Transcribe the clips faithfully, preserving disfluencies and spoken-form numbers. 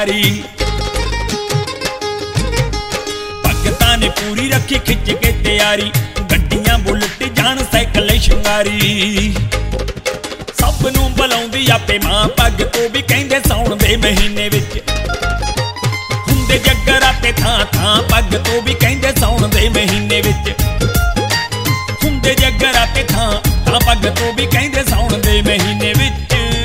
शंगारी। भगतां ने पूरी रखी खिच के तैयारी, गड्डियां बुलट जान साइकिल शंगारी। सब नूं बुलाउंदी आपे मां पग तो भी कहंदे साउण दे महीने विच हुंदे जगराते थां थां, पग तो भी कहंदे साउण दे महीने विच हुंदे जगराते थां थां, पग तो भी कहंदे साउण दे महीने विच।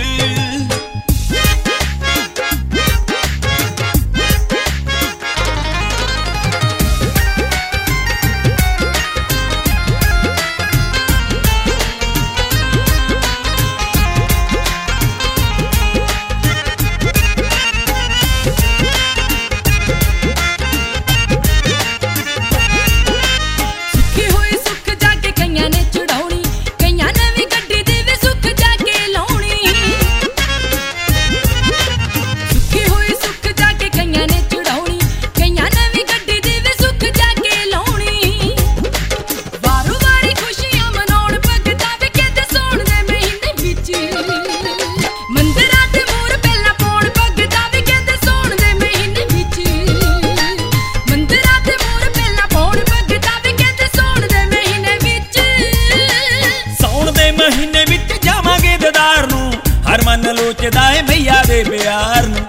हर मन लोचदा है मैया दे प्यार नूं,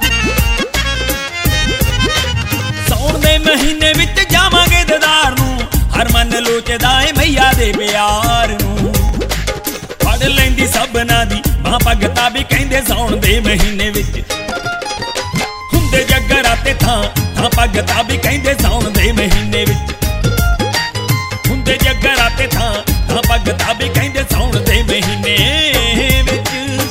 सौण दे महीने विच जावांगे दीदार नूं। हर मन लोचदा है मैया दे प्यार नूं। फड़ लैंदी सबना दी बां भगता भी कहंदे सौण दे महीने विच हुंदे जगराते थां थां, भगता भी कहंदे सौण दे महीने विच हुंदे जगराते थां थां, भगता भी कहंदे सौण दे महीने विच।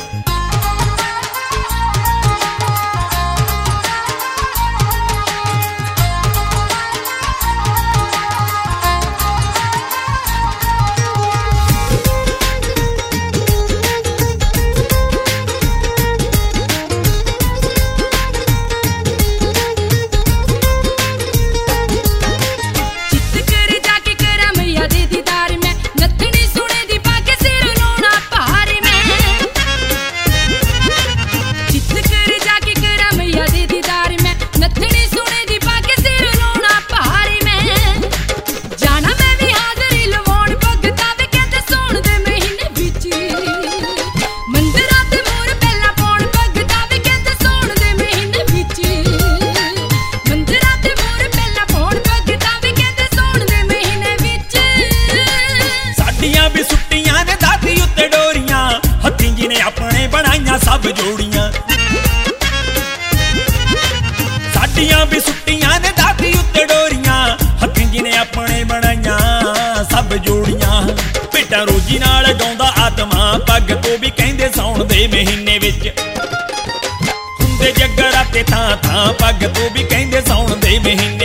अपने बनाइया सब जोड़ियां साडियां भी सुट्टियां ने दाती उत्ते डोरियां, हत्थी जिने अपने बनाइया सब जोड़ियां। भेटां रोजी नाल गाउंदा आत्मा, पग तो भी कहंदे सौण दे महीने विच हुंदे जगराते थां थां, पग तो भी कहंदे सौण दे महीने